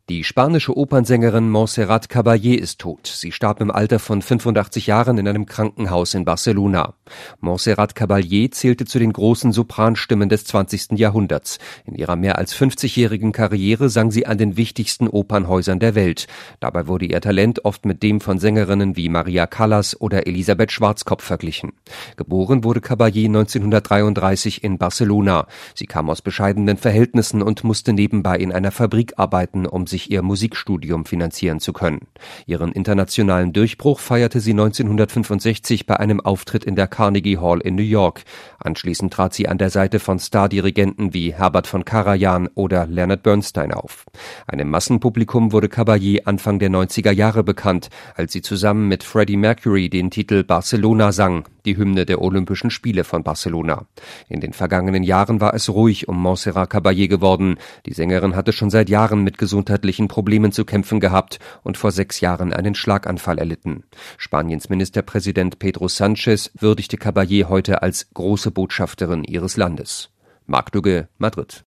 Die spanische Opernsängerin Montserrat Caballé ist tot. Sie starb im Alter von 85 Jahren in einem Krankenhaus in Barcelona. Montserrat Caballé zählte zu den großen Sopranstimmen des 20. Jahrhunderts. In ihrer mehr als 50-jährigen Karriere sang sie an den wichtigsten Opernhäusern der Welt. Dabei wurde ihr Talent oft mit dem von Sängerinnen wie Maria Callas oder Elisabeth Schwarzkopf verglichen. Geboren wurde Caballé 1933 in Barcelona. Sie kam aus bescheidenen Verhältnissen und musste nebenbei in einer Fabrik arbeiten, um sich ihr Musikstudium finanzieren zu können. Ihren internationalen Durchbruch feierte sie 1965 bei einem Auftritt in der Carnegie Hall in New York. Anschließend trat sie an der Seite von Stardirigenten wie Herbert von Karajan oder Leonard Bernstein auf. Einem Massenpublikum wurde Caballé Anfang der 90er Jahre bekannt, als sie zusammen mit Freddie Mercury den Titel Barcelona sang, die Hymne der Olympischen Spiele von Barcelona. In den vergangenen Jahren war es ruhig um Montserrat Caballé geworden. Die Sängerin hatte schon seit Jahren mit gesundheitlichen Problemen zu kämpfen gehabt und vor 6 Jahren einen Schlaganfall erlitten. Spaniens Ministerpräsident Pedro Sánchez würdigte Caballé heute als große Botschafterin ihres Landes. Marc Dugge, Madrid.